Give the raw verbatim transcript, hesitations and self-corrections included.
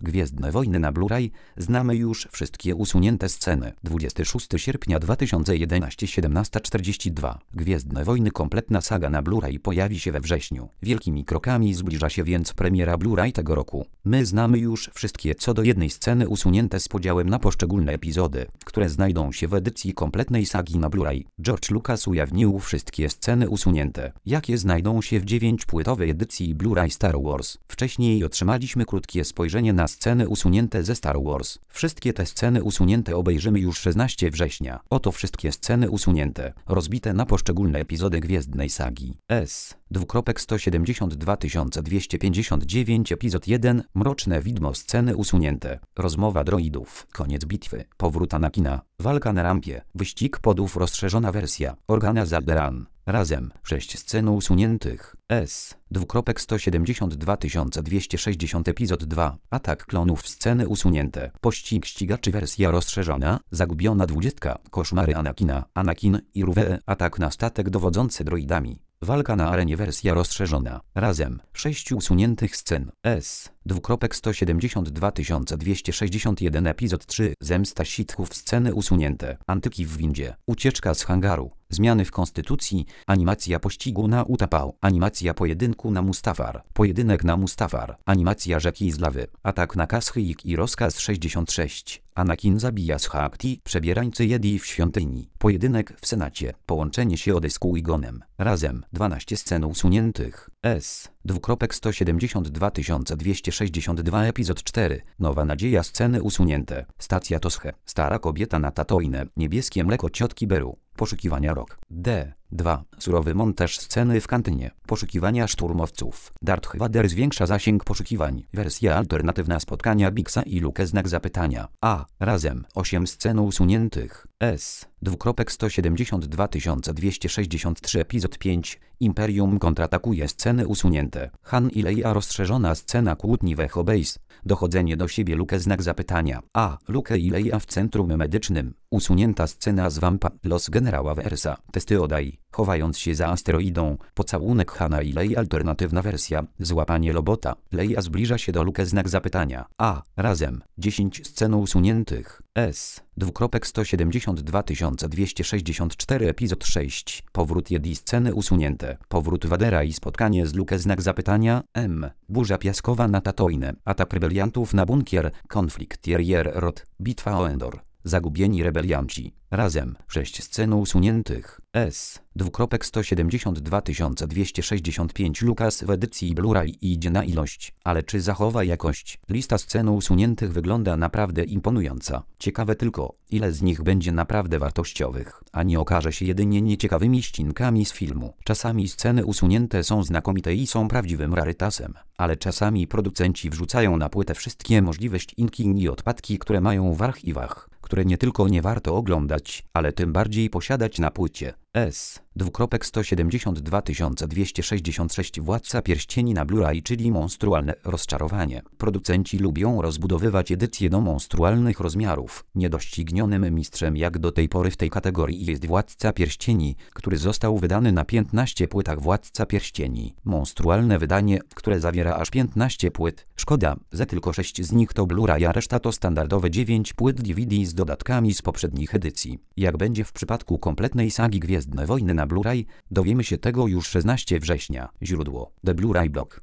Gwiezdne Wojny na Blu-ray. Znamy już wszystkie usunięte sceny. dwudziestego szóstego sierpnia dwa tysiące jedenastego, siedemnasta czterdzieści dwa. Gwiezdne Wojny kompletna saga na Blu-ray pojawi się we wrześniu. Wielkimi krokami zbliża się więc premiera Blu-ray tego roku. My znamy już wszystkie co do jednej sceny usunięte z podziałem na poszczególne epizody, które znajdą się w edycji kompletnej sagi na Blu-ray. George Lucas ujawnił wszystkie sceny usunięte, jakie znajdą się w dziewięciopłytowej edycji Blu-ray Star Wars. Wcześniej otrzymaliśmy krótkie spojrzenie na sceny usunięte ze Star Wars. Wszystkie te sceny usunięte obejrzymy już szesnastego września. Oto wszystkie sceny usunięte, rozbite na poszczególne epizody gwiezdnej sagi. S. Dwukropek sto siedemdziesiąt dwa tysiące dwieście pięćdziesiąt dziewięć Epizod jeden. Mroczne widmo. Sceny usunięte. Rozmowa droidów. Koniec bitwy. Powrót Anakina. Walka na rampie. Wyścig podów. Rozszerzona wersja. Organa Zalderan. Razem sześć scen usuniętych. S. Dwukropek sto siedemdziesiąt dwa tysiące dwieście sześćdziesiąt Epizod dwa. Atak klonów. Sceny usunięte. Pościg ścigaczy. Wersja rozszerzona. Zagubiona dwudziestka. Koszmary Anakina. Anakin i Ruwe. Atak na statek dowodzący droidami. Walka na arenie. Wersja rozszerzona. Razem sześć usuniętych scen. S. Dwukropek sto siedemdziesiąt dwa tysiące dwieście sześćdziesiąt jeden Epizod trzy. Zemsta Sithów. Sceny usunięte. Antyki w windzie. Ucieczka z hangaru. Zmiany w konstytucji. Animacja pościgu na Utapau. Animacja pojedynku na Mustafar. Pojedynek na Mustafar. Animacja rzeki z lawy. Atak na Kashyyyk i rozkaz sześćdziesiąt sześć. Anakin zabija Shakti. Przebierańcy Jedi w świątyni. Pojedynek w Senacie. Połączenie się Odysku i Gonem. Razem dwanaście scen usuniętych. S. Dwukropek sto siedemdziesiąt dwa tysiące dwieście sześćdziesiąt dwa Epizod cztery. Nowa nadzieja. Sceny usunięte. Stacja Tosche. Stara kobieta na Tatooine. Niebieskie mleko ciotki Beru. Poszukiwania Rok. D. dwa. Surowy montaż. Sceny w kantynie. Poszukiwania szturmowców. Darth Vader zwiększa zasięg poszukiwań. Wersja alternatywna. Spotkania Bixa i Luke. Znak zapytania. A. Razem osiem scen usuniętych. S. Dwukropek sto siedemdziesiąt dwa tysiące dwieście sześćdziesiąt trzy Epizod pięć. Imperium kontratakuje. Sceny usunięte. Han i Leia. Rozszerzona scena kłótni w Echo Base. Dochodzenie do siebie Luke. Znak zapytania. A. Luke i Leia w centrum medycznym. Usunięta scena z Wampa. Los generała Versa. Testy Odai. Chowając się za asteroidą. Pocałunek Hana i Lei. Alternatywna wersja. Złapanie Lobota. Leia zbliża się do Luke. Znak zapytania. A. Razem dziesięć scen usuniętych. S. Dwukropek sto siedemdziesiąt dwa tysiące dwieście sześćdziesiąt cztery Epizod sześć. Powrót Jedi. Sceny usunięte. Powrót Vadera i spotkanie z Luke. Znak zapytania. M. Burza piaskowa na Tatooine. Atak rebeliantów na bunkier. Konflikt Jerjer Rod. Bitwa o Endor. Zagubieni rebelianci. Razem sześć scen usuniętych. S. Dwukropek sto siedemdziesiąt dwa tysiące dwieście sześćdziesiąt pięć. Lucas w edycji Blu-ray idzie na ilość, ale czy zachowa jakość? Lista scen usuniętych wygląda naprawdę imponująca. Ciekawe tylko, ile z nich będzie naprawdę wartościowych, a nie okaże się jedynie nieciekawymi ścinkami z filmu. Czasami sceny usunięte są znakomite i są prawdziwym rarytasem, ale czasami producenci wrzucają na płytę wszystkie możliwe ścinki i odpadki, które mają w archiwach, które nie tylko nie warto oglądać, ale tym bardziej posiadać na płycie. S. Dwukropek sto siedemdziesiąt dwa tysiące dwieście sześćdziesiąt sześć. Władca Pierścieni na Blu-ray, czyli monstrualne rozczarowanie. Producenci lubią rozbudowywać edycje do monstrualnych rozmiarów. Niedoścignionym mistrzem jak do tej pory w tej kategorii jest Władca Pierścieni, który został wydany na piętnastu płytach. Władca Pierścieni. Monstrualne wydanie, które zawiera aż piętnaście płyt. Szkoda, że tylko sześć z nich to Blu-ray, a reszta to standardowe dziewięć płyt D V D z dodatkami z poprzednich edycji. Jak będzie w przypadku kompletnej sagi Gwiezdne Wojny na Blu-ray, dowiemy się tego już szesnastego września. Źródło: The Blu-ray Blog.